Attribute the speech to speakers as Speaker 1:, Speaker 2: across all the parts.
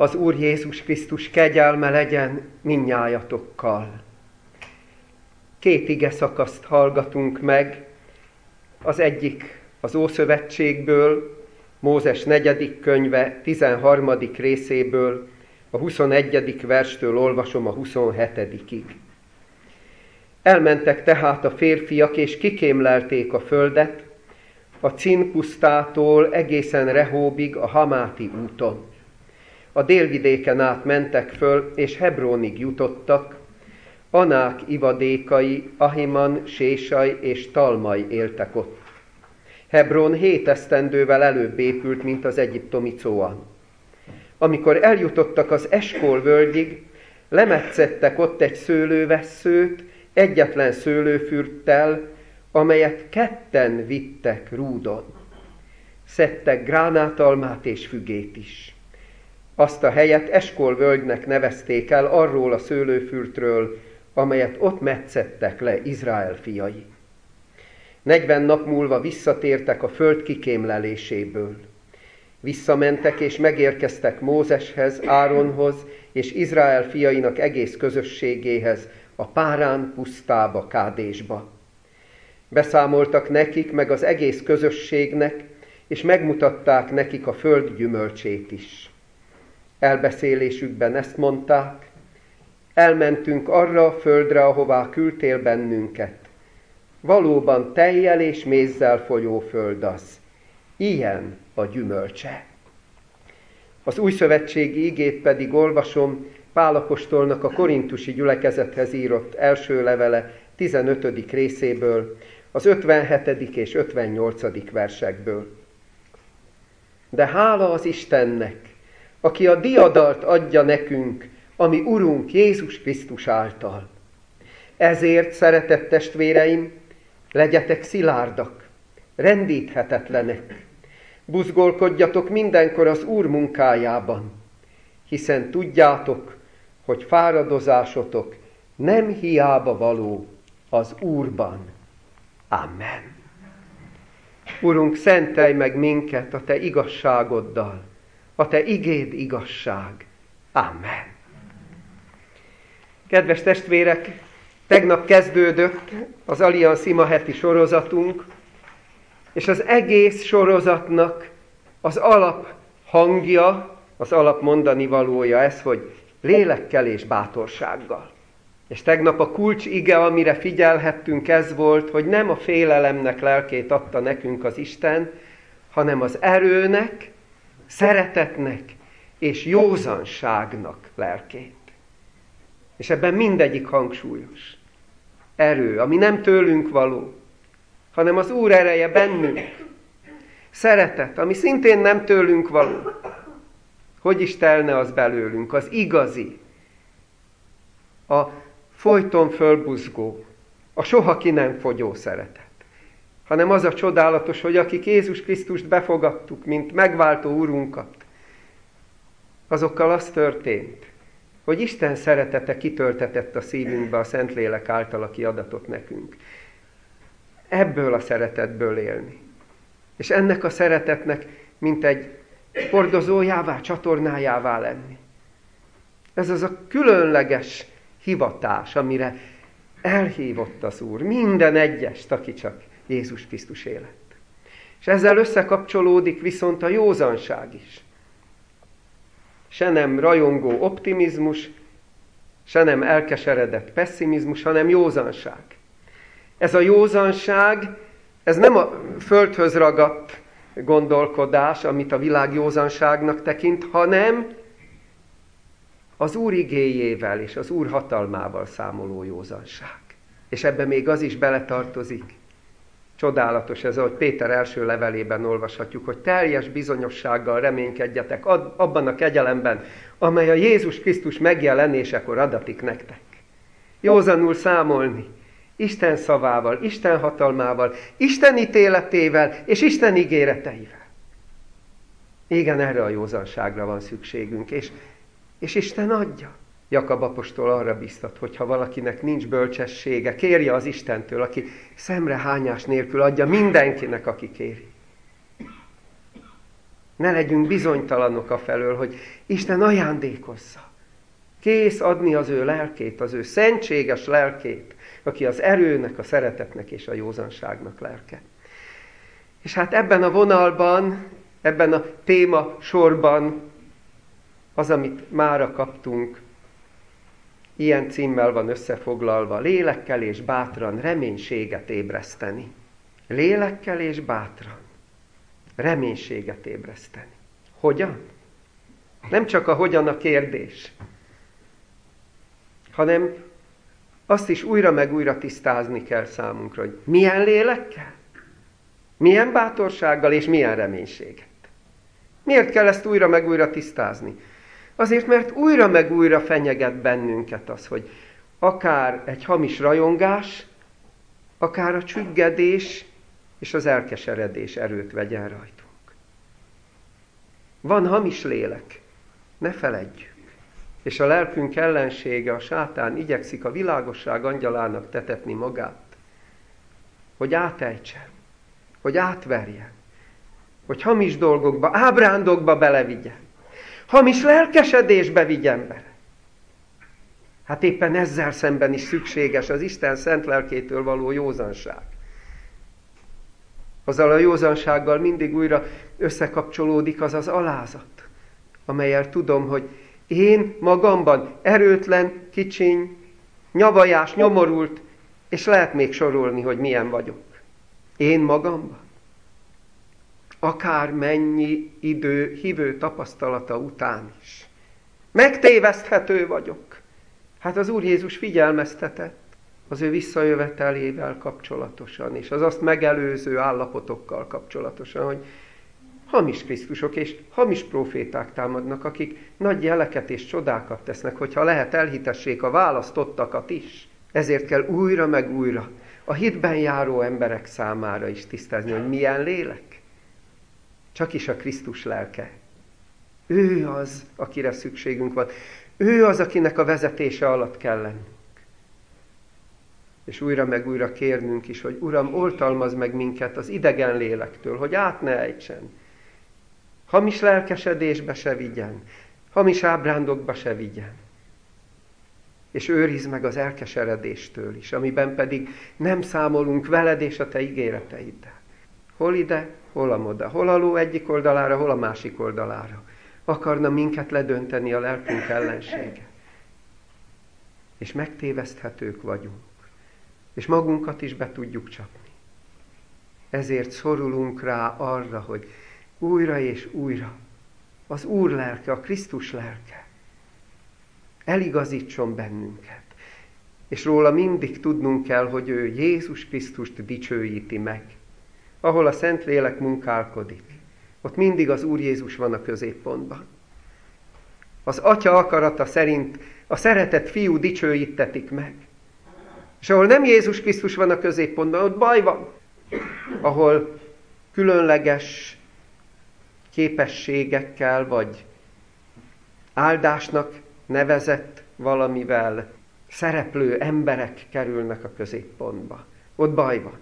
Speaker 1: Az Úr Jézus Krisztus kegyelme legyen mindnyájatokkal. Két igeszakaszt hallgatunk meg, az egyik az Ószövetségből, Mózes 4. könyve 13. részéből, a 21. verstől olvasom a 27-ig. Elmentek tehát a férfiak, és kikémlelték a földet, a Cin pusztától egészen Rehóbig a Hamáti úton. A délvidéken át mentek föl, és Hebrónig jutottak. Anák ivadékai, Ahiman, Sésaj és Talmai éltek ott. Hebron 7 esztendővel előbb épült, mint az egyiptomi Coan. Amikor eljutottak az Eskol völgyig, lemetszettek ott egy szőlővesszőt, egyetlen szőlőfürttel, amelyet ketten vittek rúdon. Szedtek gránátalmát és fügét is. Azt a helyet Eskol völgynek nevezték el arról a szőlőfürtről, amelyet ott metszettek le Izrael fiai. 40 nap múlva visszatértek a föld kikémleléséből. Visszamentek és megérkeztek Mózeshez, Áronhoz és Izrael fiainak egész közösségéhez, a Párán pusztába, Kádésba. Beszámoltak nekik meg az egész közösségnek, és megmutatták nekik a föld gyümölcsét is. Elbeszélésükben ezt mondták: elmentünk arra a földre, ahová küldtél bennünket. Valóban tejjel és mézzel folyó föld az. Ilyen a gyümölcse. Az újszövetségi igét pedig olvasom Pál apostolnak a korintusi gyülekezethez írott első levele 15. részéből, az 57. és 58. versekből. De hála az Istennek, aki a diadalt adja nekünk, ami Urunk Jézus Krisztus által. Ezért, szeretett testvéreim, legyetek szilárdak, rendíthetetlenek. Buzgolkodjatok mindenkor az Úr munkájában, hiszen tudjátok, hogy fáradozásotok nem hiába való az Úrban. Amen. Urunk, szentelj meg minket a Te igazságoddal, a Te igéd igazság. Amen. Kedves testvérek, tegnap kezdődött az Allianz Ima heti sorozatunk, és az egész sorozatnak az alap hangja, az alap mondani valója ez, hogy lélekkel és bátorsággal. És tegnap a kulcs ige, amire figyelhettünk, ez volt, hogy nem a félelemnek lelkét adta nekünk az Isten, hanem az erőnek, szeretetnek és józanságnak lelkét. És ebben mindegyik hangsúlyos. Erő, ami nem tőlünk való, hanem az Úr ereje bennünk. Szeretet, ami szintén nem tőlünk való. Hogy is telne az belőlünk, az igazi, a folyton fölbuzgó, a soha ki nem fogyó szeretet. Hanem az a csodálatos, hogy akik Jézus Krisztust befogadtuk, mint megváltó Urunkat, azokkal az történt, hogy Isten szeretete kitöltetett a szívünkbe a Szentlélek által, aki adatott nekünk. Ebből a szeretetből élni. És ennek a szeretetnek, mint egy hordozójává, csatornájává lenni. Ez az a különleges hivatás, amire elhívott az Úr minden egyest, aki csak Jézus Krisztus élet. És ezzel összekapcsolódik viszont a józanság is. Se nem rajongó optimizmus, se nem elkeseredett pesszimizmus, hanem józanság. Ez a józanság, ez nem a földhöz ragadt gondolkodás, amit a világ józanságnak tekint, hanem az Úr igéjével és az Úr hatalmával számoló józanság. És ebben még az is beletartozik. Csodálatos ez, ahogy Péter első levelében olvashatjuk, hogy teljes bizonyossággal reménykedjetek abban a kegyelemben, amely a Jézus Krisztus megjelenésekor adatik nektek. Józanul számolni Isten szavával, Isten hatalmával, Isten ítéletével és Isten ígéreteivel. Igen, erre a józanságra van szükségünk, és Isten adja. Jakab apostol arra biztat, hogy ha valakinek nincs bölcsessége, kérje az Istentől, aki szemrehányás nélkül adja mindenkinek, aki kéri. Ne legyünk bizonytalanok afelől, hogy Isten ajándékozza. Kész adni az ő lelkét, az ő szentséges lelkét, aki az erőnek, a szeretetnek és a józanságnak lelke. És hát ebben a vonalban, ebben a téma sorban az, amit mára kaptunk, ilyen címmel van összefoglalva: lélekkel és bátran reménységet ébreszteni. Lélekkel és bátran reménységet ébreszteni. Hogyan? Nem csak a hogyan a kérdés, hanem azt is újra meg újra tisztázni kell számunkra, hogy milyen lélekkel, milyen bátorsággal és milyen reménységet. Miért kell ezt újra meg újra tisztázni? Azért, mert újra meg újra fenyeget bennünket az, hogy akár egy hamis rajongás, akár a csüggedés és az elkeseredés erőt vegyen rajtunk. Van hamis lélek, ne feledjük. És a lelkünk ellensége, a sátán igyekszik a világosság angyalának tetetni magát, hogy átejtsen, hogy átverjen, hogy hamis dolgokba, ábrándokba belevigyen, hamis lelkesedésbe vigyen bele. Hát éppen ezzel szemben is szükséges az Isten szent lelkétől való józanság. Azzal a józansággal mindig újra összekapcsolódik az az alázat, amellyel tudom, hogy én magamban erőtlen, kicsiny, nyavajás, nyomorult, és lehet még sorolni, hogy milyen vagyok. Én magamban. Akár mennyi idő hívő tapasztalata után is. Megtéveszthető vagyok. Hát az Úr Jézus figyelmeztetett az ő visszajövetelével kapcsolatosan, és az azt megelőző állapotokkal kapcsolatosan, hogy hamis Krisztusok és hamis próféták támadnak, akik nagy jeleket és csodákat tesznek, hogyha lehet, elhitessék a választottakat is. Ezért kell újra meg újra a hitben járó emberek számára is tisztázni, hogy milyen lélek. Csak is a Krisztus lelke. Ő az, akire szükségünk van. Ő az, akinek a vezetése alatt kell lennünk. És újra meg újra kérnünk is, hogy Uram, oltalmazd meg minket az idegen lélektől, hogy át ne ejtsen. Hamis lelkesedésbe se vigyen, hamis ábrándokba se vigyen. És őrizd meg az elkeseredéstől is, amiben pedig nem számolunk veled és a te ígéreteiddel. Hol ide, hol amoda, hol a ló egyik oldalára, hol a másik oldalára. Akarna minket ledönteni a lelkünk ellensége. És megtéveszthetők vagyunk. És magunkat is be tudjuk csapni. Ezért szorulunk rá arra, hogy újra és újra az Úr lelke, a Krisztus lelke eligazítson bennünket. És róla mindig tudnunk kell, hogy ő Jézus Krisztust dicsőíti meg. Ahol a Szentlélek munkálkodik, ott mindig az Úr Jézus van a középpontban. Az Atya akarata szerint a szeretett Fiú dicsőítetik meg. És ahol nem Jézus Krisztus van a középpontban, ott baj van. Ahol különleges képességekkel, vagy áldásnak nevezett valamivel szereplő emberek kerülnek a középpontba. Ott baj van.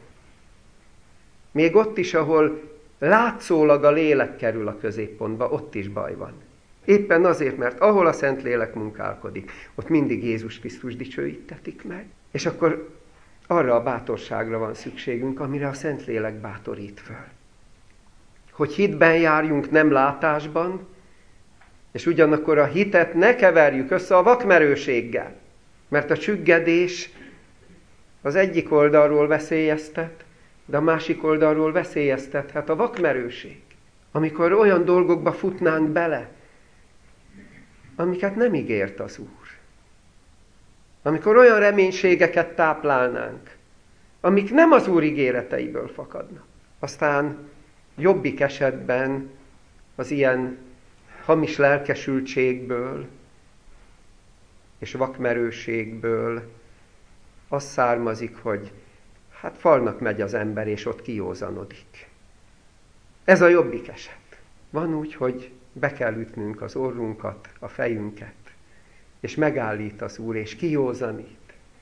Speaker 1: Még ott is, ahol látszólag a lélek kerül a középpontba, ott is baj van. Éppen azért, mert ahol a Szentlélek munkálkodik, ott mindig Jézus Krisztus dicsőítetik meg. És akkor arra a bátorságra van szükségünk, amire a Szentlélek bátorít föl. Hogy hitben járjunk, nem látásban, és ugyanakkor a hitet ne keverjük össze a vakmerőséggel. Mert a csüggedés az egyik oldalról veszélyeztet, de a másik oldalról veszélyeztethet a vakmerőség. Amikor olyan dolgokba futnánk bele, amiket nem ígért az Úr. Amikor olyan reménységeket táplálnánk, amik nem az Úr ígéreteiből fakadnak. Aztán jobbik esetben az ilyen hamis lelkesültségből és vakmerőségből az származik, hogy hát falnak megy az ember, és ott kijózanodik. Ez a jobbik eset. Van úgy, hogy be kell ütnünk az orrunkat, a fejünket, és megállít az Úr, és kijózanít.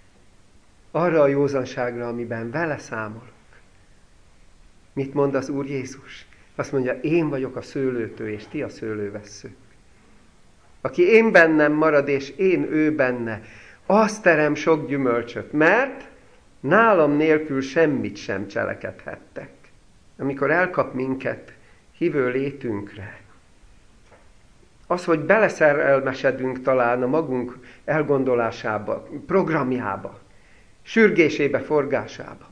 Speaker 1: Arra a józanságra, amiben vele számolok. Mit mond az Úr Jézus? Azt mondja, én vagyok a szőlőtő, és ti a szőlővessző. Aki én bennem marad, és én ő benne, az terem sok gyümölcsöt, mert nálam nélkül semmit sem cselekedhettek. Amikor elkap minket hívő létünkre, az, hogy beleszerelmesedünk talán a magunk elgondolásába, programjába, sürgésébe, forgásába,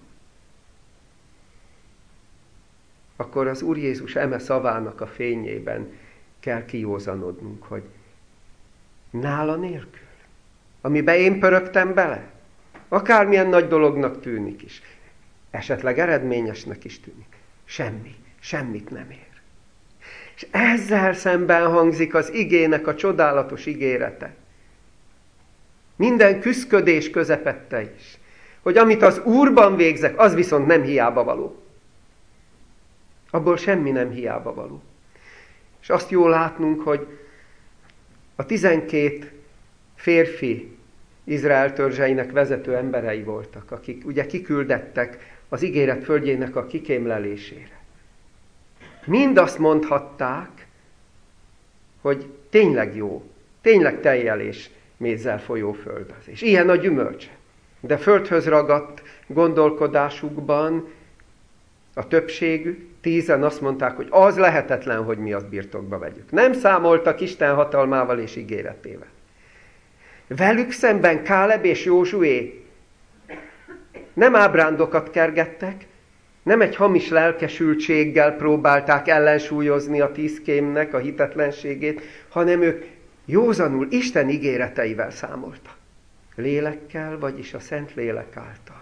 Speaker 1: akkor az Úr Jézus eme szavának a fényében kell kijózanodnunk, hogy nála nélkül, amiben én pörögtem bele, akármilyen nagy dolognak tűnik is, esetleg eredményesnek is tűnik, semmit nem ér. És ezzel szemben hangzik az igének a csodálatos ígérete. Minden küszködés közepette is, hogy amit az Úrban végzek, az viszont nem hiába való. Abból semmi nem hiába való. És azt jól látnunk, hogy a 12 férfi Izrael törzseinek vezető emberei voltak, akik ugye kiküldettek az ígéret földjének a kikémlelésére. Mind azt mondhatták, hogy tényleg jó, tényleg tejjel és mézzel folyó föld az. És ilyen a gyümölcse. De földhöz ragadt gondolkodásukban a többségük, 10-en azt mondták, hogy az lehetetlen, hogy mi azt birtokba vegyük. Nem számoltak Isten hatalmával és ígéretével. Velük szemben Káleb és Józsué nem ábrándokat kergettek, nem egy hamis lelkesültséggel próbálták ellensúlyozni a 10 kémnek a hitetlenségét, hanem ők józanul Isten ígéreteivel számoltak. Lélekkel, vagyis a Szent Lélek által.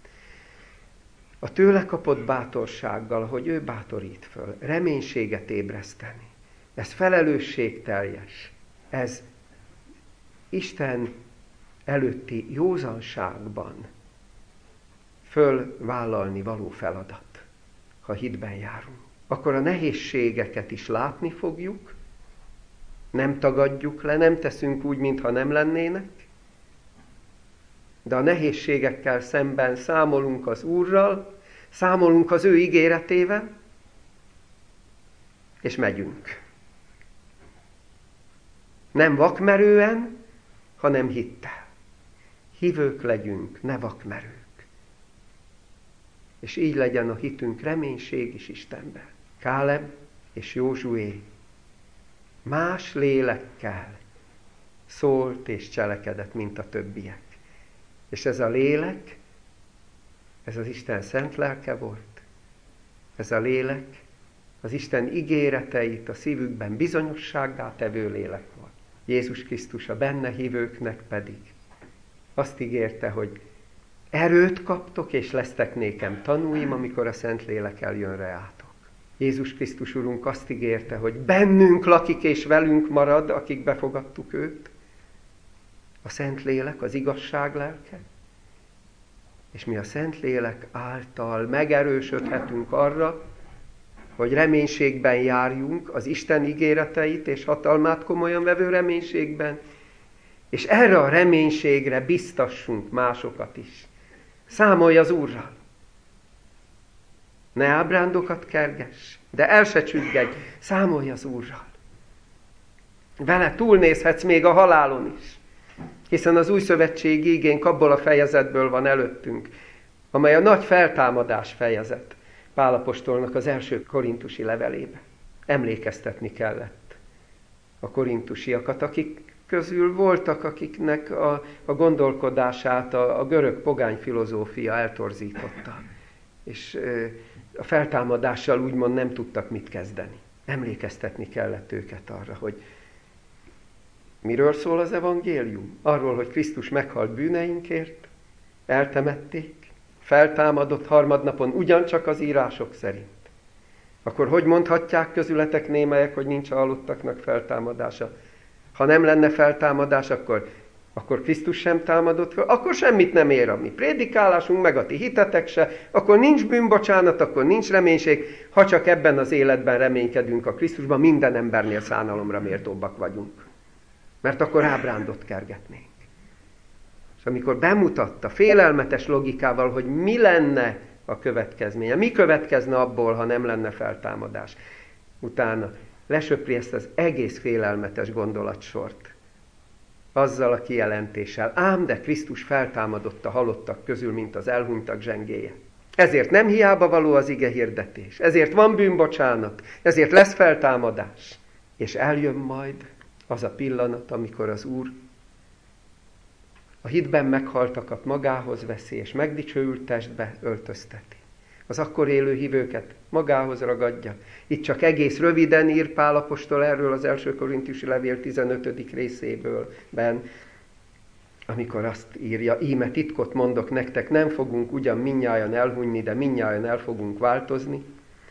Speaker 1: A tőle kapott bátorsággal, hogy ő bátorít föl, reménységet ébreszteni. Ez felelősségteljes. Ez Isten előtti józanságban fölvállalni való feladat, ha hitben járunk. Akkor a nehézségeket is látni fogjuk, nem tagadjuk le, nem teszünk úgy, mintha nem lennének, de a nehézségekkel szemben számolunk az Úrral, számolunk az ő ígéretével, és megyünk. Nem vakmerően, hanem hittel. Hívők legyünk, ne vakmerők. És így legyen a hitünk reménység is Istenben. Káleb és Józsué más lélekkel szólt és cselekedett, mint a többiek. És ez a lélek, ez az Isten szent lelke volt. Ez a lélek az Isten ígéreteit a szívükben bizonyossággá tevő lélek volt. Jézus Krisztus a benne hívőknek pedig azt ígérte, hogy erőt kaptok, és lesztek nékem tanúim, amikor a Szentlélek eljön reátok. Jézus Krisztus Urunk azt ígérte, hogy bennünk lakik és velünk marad, akik befogadtuk őt, a Szentlélek, az igazság lelke, és mi a Szentlélek által megerősödhetünk arra, hogy reménységben járjunk, az Isten ígéreteit és hatalmát komolyan vevő reménységben, és erre a reménységre biztassunk másokat is. Számolj az Úrral. Ne ábrándokat kergess, de el se csüggedj, számolj az Úrral. Vele túlnézhetsz még a halálon is, hiszen az új szövetségi igénk abból a fejezetből van előttünk, amely a nagy feltámadás fejezet Pál apostolnak az első korintusi levelébe. Emlékeztetni kellett a korintusiakat, akik közül voltak, akiknek a gondolkodását a görög pogány filozófia eltorzította. És a feltámadással úgymond nem tudtak mit kezdeni. Emlékeztetni kellett őket arra, hogy miről szól az evangélium? Arról, hogy Krisztus meghalt bűneinkért, eltemették, feltámadott harmadnapon ugyancsak az írások szerint. Akkor hogy mondhatják közületek némelyek, hogy nincs a halottaknak feltámadása? Ha nem lenne feltámadás, akkor Krisztus sem támadott föl, akkor semmit nem ér a mi prédikálásunk, meg a ti hitetek se, akkor nincs bűnbocsánat, akkor nincs reménység, ha csak ebben az életben reménykedünk a Krisztusban, minden embernél szánalomra méltóbbak vagyunk. Mert akkor ábrándot kergetnénk. És amikor bemutatta félelmetes logikával, hogy mi lenne a következménye. Mi következne abból, ha nem lenne feltámadás? Utána lesöpri ezt az egész félelmetes gondolatsort. Azzal a kijelentéssel, ám de Krisztus feltámadott a halottak közül, mint az elhunytak zsengéje. Ezért nem hiába való az ige hirdetés, ezért van bűnbocsánat, ezért lesz feltámadás. És eljön majd az a pillanat, amikor az Úr a hitben meghaltakat magához veszi, és megdicsőült testbe öltözteti. Az akkor élő hívőket magához ragadja. Itt csak egész röviden ír Pál apostol erről az 1. Korintusi levél 15. részéből, amikor azt írja, íme titkot mondok nektek, nem fogunk ugyan mindnyájan elhunyni, de mindnyájan el fogunk változni.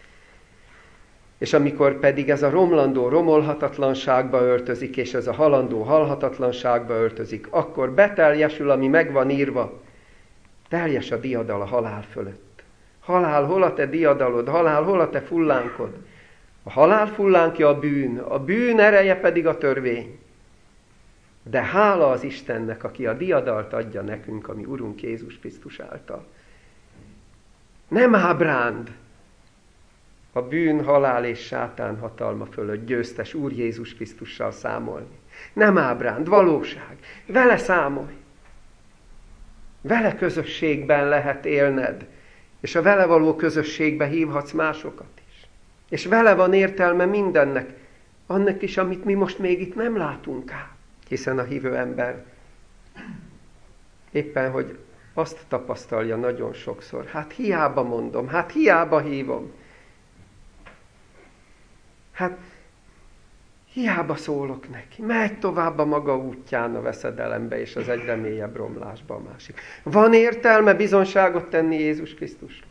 Speaker 1: És amikor pedig ez a romlandó romolhatatlanságba öltözik, és ez a halandó halhatatlanságba öltözik, akkor beteljesül, ami meg van írva, teljes a diadal a halál fölött. Halál, hol a te diadalod? Halál, hol a te fullánkod? A halál fullánkja a bűn ereje pedig a törvény. De hála az Istennek, aki a diadalt adja nekünk, ami Urunk Jézus Krisztus által. Nem ábránd a bűn, halál és sátán hatalma fölött győztes Úr Jézus Krisztussal számolni. Nem ábránd, valóság. Vele számolj. Vele közösségben lehet élned, és a vele való közösségbe hívhatsz másokat is. És vele van értelme mindennek, annak is, amit mi most még itt nem látunk át. Hiszen a hívő ember éppen, hogy azt tapasztalja nagyon sokszor, hát hiába mondom, hát hiába hívom, hát hiába szólok neki, megy tovább a maga útján a veszedelembe és az egyre mélyebb romlásba a másik. Van értelme bizonságot tenni Jézus Krisztusra?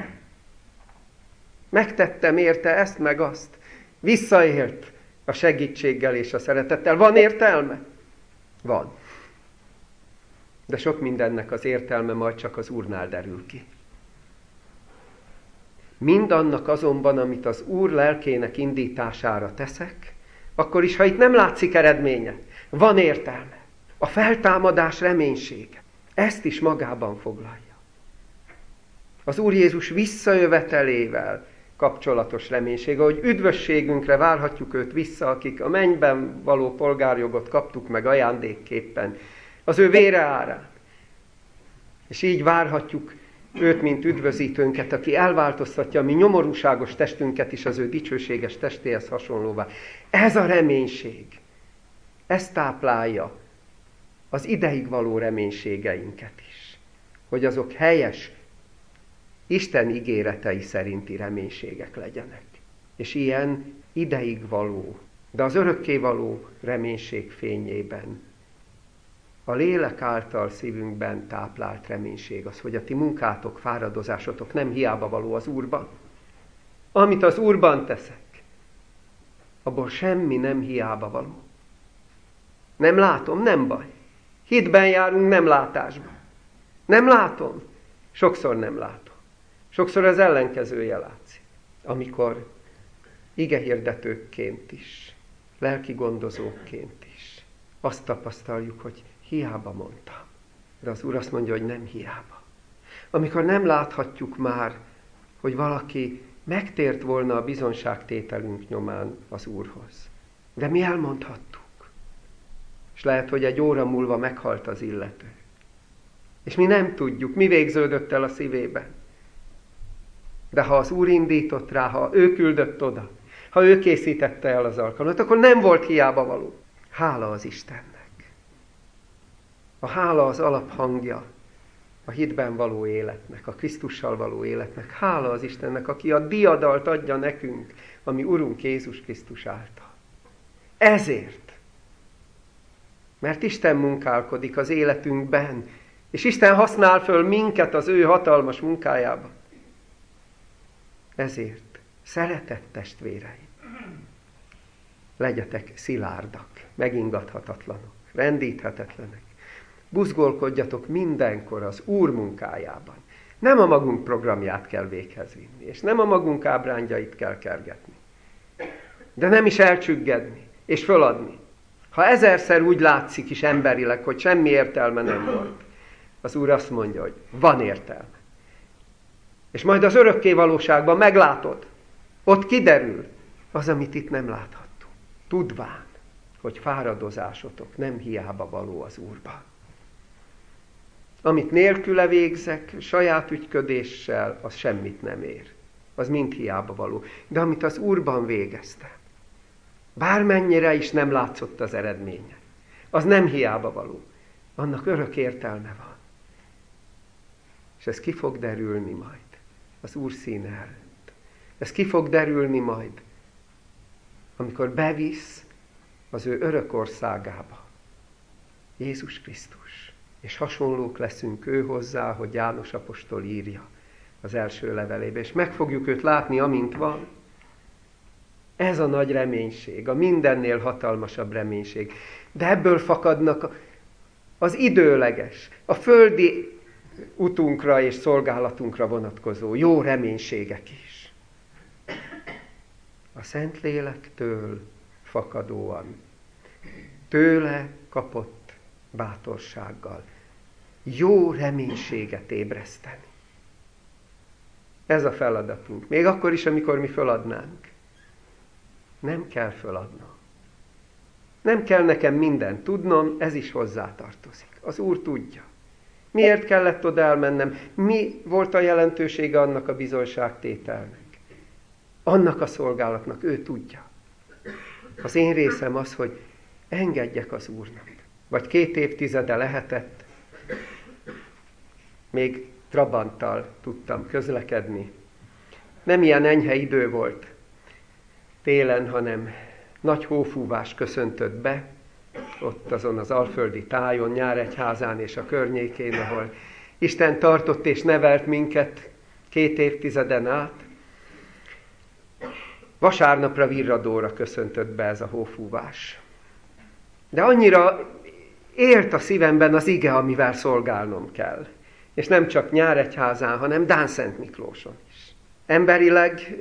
Speaker 1: Megtettem érte ezt meg azt. Visszaélt a segítséggel és a szeretettel. Van értelme? Van. De sok mindennek az értelme majd csak az Úrnál derül ki. Mindannak azonban, amit az Úr lelkének indítására teszek, akkor is, ha itt nem látszik eredménye, van értelme. A feltámadás reménysége. Ezt is magában foglalja. Az Úr Jézus visszajövetelével kapcsolatos reménysége, hogy üdvösségünkre várhatjuk őt vissza, akik a mennyben való polgárjogot kaptuk meg ajándékképpen, az ő vére árán. És így várhatjuk őt, mint üdvözítőnket, aki elváltoztatja a mi nyomorúságos testünket is az ő dicsőséges testéhez hasonlóvá. Ez a reménység, ez táplálja az ideig való reménységeinket is, hogy azok helyes, Isten ígéretei szerinti reménységek legyenek. És ilyen ideig való, de az örökké való reménység fényében a lélek által szívünkben táplált reménység az, hogy a ti munkátok, fáradozásotok nem hiába való az Úrban. Amit az Úrban teszek, abból semmi nem hiába való. Nem látom, nem baj. Hitben járunk, nem látásban. Nem látom, sokszor nem látom. Sokszor az ellenkezője látszik. Amikor igehirdetőkként is, lelki gondozókként is azt tapasztaljuk, hogy hiába mondtam. De az Úr azt mondja, hogy nem hiába. Amikor nem láthatjuk már, hogy valaki megtért volna a bizonságtételünk nyomán az Úrhoz. De mi elmondhattuk. És lehet, hogy egy óra múlva meghalt az illető. És mi nem tudjuk, mi végződött el a szívében. De ha az Úr indított rá, ha ő küldött oda, ha ő készítette el az alkalmat, akkor nem volt hiába való. Hála az Istennek. A hála az alaphangja a hitben való életnek, a Krisztussal való életnek. Hála az Istennek, aki a diadalt adja nekünk, ami Urunk Jézus Krisztus által. Ezért. Mert Isten munkálkodik az életünkben, és Isten használ föl minket az ő hatalmas munkájában. Ezért, szeretett testvéreim, legyetek szilárdak, megingathatatlanok, rendíthetetlenek. Buzgolkodjatok mindenkor az Úr munkájában. Nem a magunk programját kell véghez vinni, és nem a magunk ábrándjait kell kergetni. De nem is elcsüggedni, és föladni. Ha ezerszer úgy látszik is emberileg, hogy semmi értelme nem volt, az Úr azt mondja, hogy van értelme. És majd az örökké valóságban meglátod. Ott kiderül az, amit itt nem láthattunk. Tudván, hogy fáradozásotok nem hiába való az Úrban. Amit nélküle végzek, saját ügyködéssel, az semmit nem ér. Az mind hiába való. De amit az Úrban végeztem, bármennyire is nem látszott az eredménye, az nem hiába való. Annak örök értelme van. És ez ki fog derülni majd az Úr színe előtt. Ez ki fog derülni majd, amikor bevisz az ő örök országába Jézus Krisztus. És hasonlók leszünk ő hozzá, hogy János apostol írja az első levelébe. És meg fogjuk őt látni, amint van. Ez a nagy reménység, a mindennél hatalmasabb reménység. De ebből fakadnak az időleges, a földi utunkra és szolgálatunkra vonatkozó jó reménységek is. A Szentlélektől fakadóan, tőle kapott bátorsággal jó reménységet ébreszteni. Ez a feladatunk. Még akkor is, amikor mi föladnánk. Nem kell föladnom. Nem kell nekem mindent tudnom, ez is hozzátartozik. Az Úr tudja. Miért kellett oda elmennem? Mi volt a jelentősége annak a bizonyságtételnek? Annak a szolgálatnak, ő tudja. Az én részem az, hogy engedjek az Úrnak. Vagy 2 évtizede lehetett, még trabanttal tudtam közlekedni. Nem ilyen enyhe idő volt télen, hanem nagy hófúvás köszöntött be, ott azon az alföldi tájon, Nyíregyházán és a környékén, ahol Isten tartott és nevelt minket 2 évtizeden át. Vasárnapra virradóra köszöntött be ez a hófúvás. De annyira élt a szívemben az ige, amivel szolgálnom kell. És nem csak Nyíregyházán, hanem Dánszent Miklóson is. Emberileg,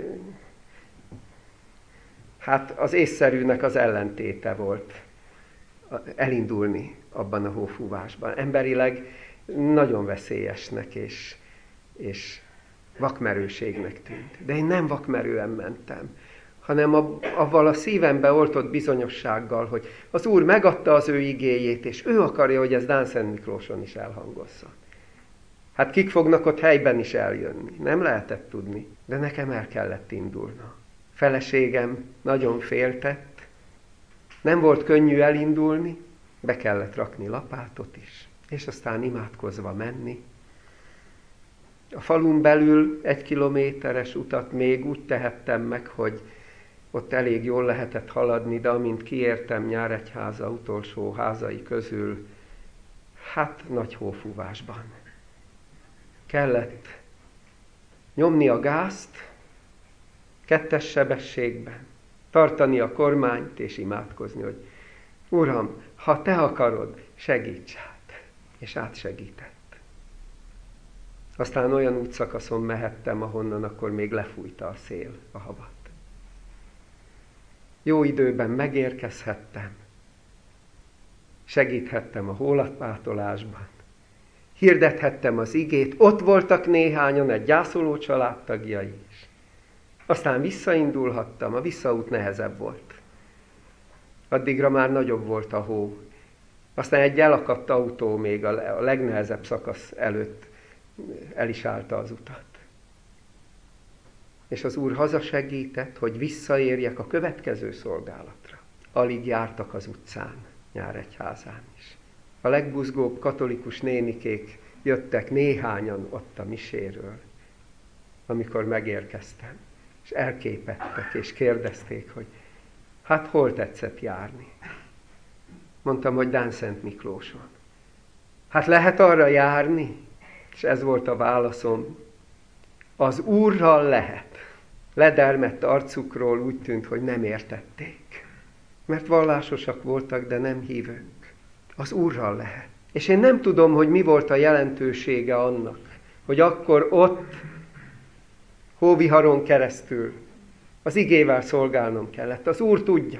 Speaker 1: hát az észszerűnek az ellentéte volt elindulni abban a hófúvásban. Emberileg nagyon veszélyesnek és vakmerőségnek tűnt. De én nem vakmerően mentem, hanem avval a szívembe oltott bizonyossággal, hogy az Úr megadta az ő igéjét, és ő akarja, hogy ez Dánszent Miklóson is elhangozzon. Hát kik fognak ott helyben is eljönni? Nem lehetett tudni, de nekem el kellett indulnom. Feleségem nagyon féltett, nem volt könnyű elindulni, be kellett rakni lapátot is, és aztán imádkozva menni. A falun belül 1 kilométeres utat még úgy tehettem meg, hogy ott elég jól lehetett haladni, de amint kiértem Nyíregyháza utolsó házai közül, hát nagy hófúvásban. Kellett nyomni a gázt 2. sebességben, tartani a kormányt és imádkozni, hogy Uram, ha te akarod, segíts át. És átsegített. Aztán olyan útszakaszon mehettem, ahonnan akkor még lefújta a szél a havat. Jó időben megérkezhettem, segíthettem a hólatpátolásban, hirdethettem az igét, ott voltak néhányan, egy gyászoló családtagjai is. Aztán visszaindulhattam, a visszaút nehezebb volt. Addigra már nagyobb volt a hó. Aztán egy elakadt autó még a legnehezebb szakasz előtt el is állta az utat. És az Úr hazasegített, hogy visszaérjek a következő szolgálatra. Alig jártak az utcán, Nyíregyházán is. A legbuzgóbb katolikus nénikék jöttek néhányan ott a miséről, amikor megérkeztem. És elképettek, és kérdezték, hogy hát hol tetszett járni? Mondtam, hogy Dánszent Miklóson. Hát lehet arra járni? És ez volt a válaszom. Az Úrral lehet. Ledermedt arcukról úgy tűnt, hogy nem értették. Mert vallásosak voltak, de nem hívők. Az Úrral lehet. És én nem tudom, hogy mi volt a jelentősége annak, hogy akkor ott hóviharon keresztül az igével szolgálnom kellett. Az Úr tudja.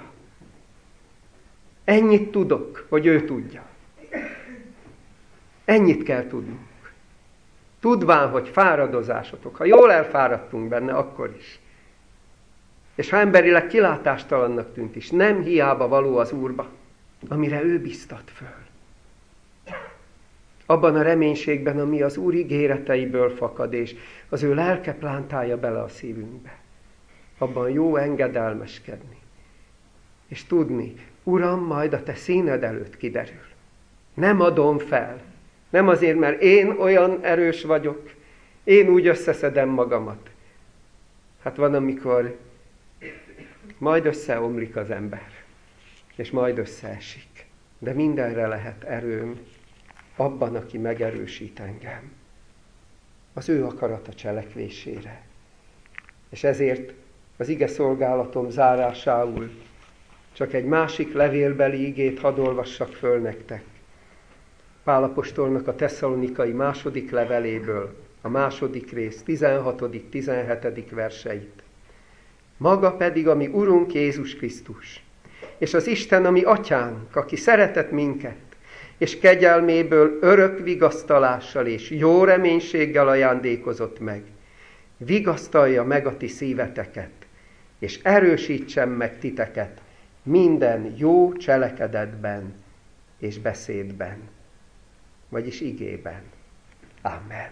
Speaker 1: Ennyit tudok, hogy ő tudja. Ennyit kell tudnunk. tudván, hogy fáradozásotok, ha jól elfáradtunk benne, akkor is. És ha emberileg kilátástalannak tűnt is, nem hiába való az Úrba, amire ő biztat föl. Abban a reménységben, ami az Úr ígéreteiből fakad, és az ő lelke plántálja bele a szívünkbe. Abban jó engedelmeskedni. És tudni, Uram, majd a te színed előtt kiderül. Nem adom fel. Nem azért, mert én olyan erős vagyok, én úgy összeszedem magamat. Hát van, amikor majd összeomlik az ember, és majd összeesik. De mindenre lehet erőm abban, aki megerősít engem. Az ő akarata cselekvésére. És ezért az ige szolgálatom zárásául csak egy másik levélbeli igét hadd olvassak föl nektek. Pál apostolnak a Tesszalonikai második leveléből, a második rész, 16.-17. verseit. Maga pedig a mi Urunk Jézus Krisztus, és az Isten, ami Atyánk, aki szeretett minket, és kegyelméből örök vigasztalással és jó reménységgel ajándékozott meg, vigasztalja meg a ti szíveteket, és erősítsen meg titeket minden jó cselekedetben és beszédben, vagyis igében. Amen.